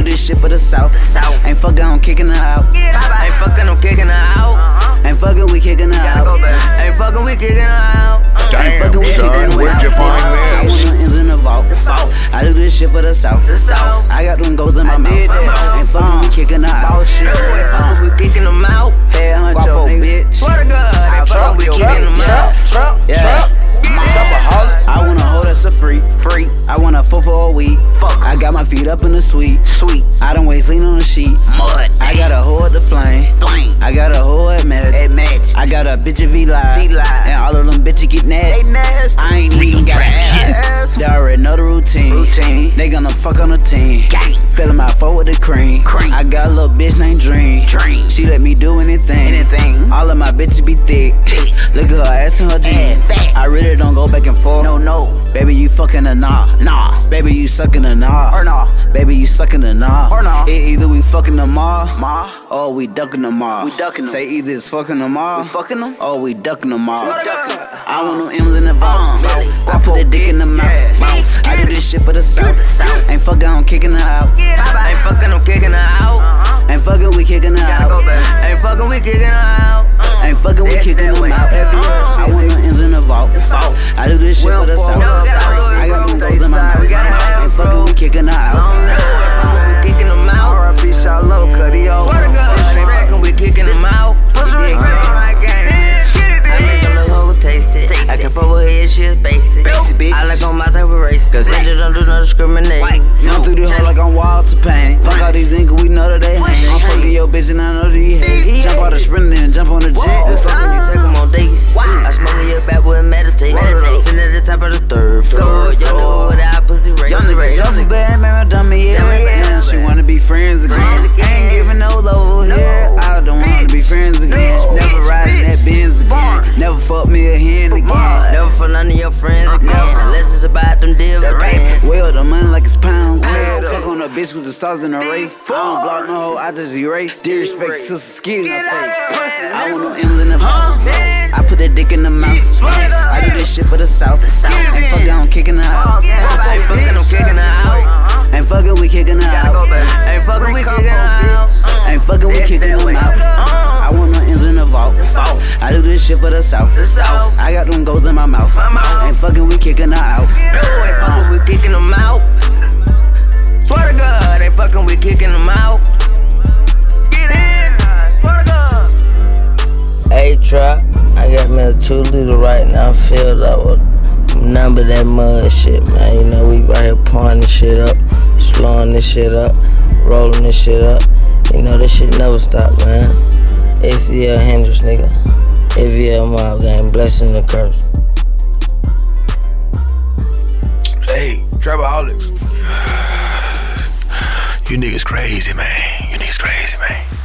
this shit for the South. Ain't fucking, I'm kicking her out. Ain't fucking, I'm kicking her out. Ain't fucking, we kicking her out. Ain't fucking, we kicking her out. Damn, son, where'd you find I this? want them ends in the vault. I do this shit for the South. I got them goals in my mouth. Ain't fucking, we kicking her out. Ain't fucking, we kicking them out. Guapo, bitch. Swear to God, ain't fucking, we kicking them out. I want a hoe that's a freak. I want a full for a week. I got my feet up in the suite. I don't waste lean on the sheets. I got a hoe at the flame. I got a hoe at match. I got a bitch at V-Live. And all of them bitches get nasty. I ain't even got an ass. They already know the routine. They gonna fuck on the team. Fill my phone with the cream. I got a little bitch named Dream. She let me do anything. All of my bitches be thick. Look at her ass and her jeans. I really don't go back and forth. No. Baby, you fucking a nah. Baby, you sucking a nah. Or nah. Baby, you sucking a nah. Or nah. Either we fucking them all, or we ducking them all. We ducking them. Say either it's fucking them all, fucking them, or we ducking them all. Swear to God. I want them M's in the vault. I put a dick in the mouth. I do this shit for the South. Ain't fucking, I'm kicking her out. Ain't fucking, I'm kicking her out. Ain't fucking, we kicking her out. Ain't fucking, we kicking her out. Ain't fucking, we kicking them out. I want them M's in the vault. I do this shit for the South. I got them goals in my mouth. Ain't fucking, we kicking her out. Ain't fucking, we kicking them out. R.I.P. Shallow, Cuddy, oh. Swear to God, ain't fucking, we kicking them out. I make a little hoe taste it. I can fuck with her, she's basic. I like on my type of race, cause angels don't do no discriminate. I'm through this hoe like I'm Walter Payne. Fuck all these niggas, we know that they hate. I'm fucking your bitch and I know that you hate. Jump out the sprint and jump on the jet. We fucking, you take them on dates. I smoke in your back with meditate. Sitting at the top of the third floor. Yo, without pussy race. Don't feel bad, man, I done me, yeah. Now she wanna be friends again. Ain't giving no love over here. I don't wanna be friends again. Never riding that Benz again. Never fuck me a hand again. Never for none of your friends again. Unless it's about them dividends. Well, the money like it's pound. Fuck on a bitch with the stars in the race. I don't block no hoe, I just erase. Disrespect sister skin in her face. I want no M's in the vault. I put that dick in the mouth. I do this shit for the South. Ain't fucking, I'm kicking her out. Ain't fucking, I'm kicking her out. Ain't fucking, we kicking her out. Ain't fucking, we kicking her out. Ain't fucking, we kicking them out. I want no M's in the vault. I do this shit for the South. I got them goals in my mouth. Ain't fucking, we kicking her out. Ain't fucking, we kicking them out. Swear to God, ain't fucking, we kicking them out. Get in, swear to God. Hey, Trap, I got me a 2 liter right now filled up with none but that mud shit, man. You know, we right here pouring this shit up, slowing this shit up, rolling this shit up. You know, this shit never stop, man. AVL Hendrix, nigga. AVL Mob Gang, blessing and curse. Hey, Trapaholics. You niggas crazy, man. You niggas crazy, man.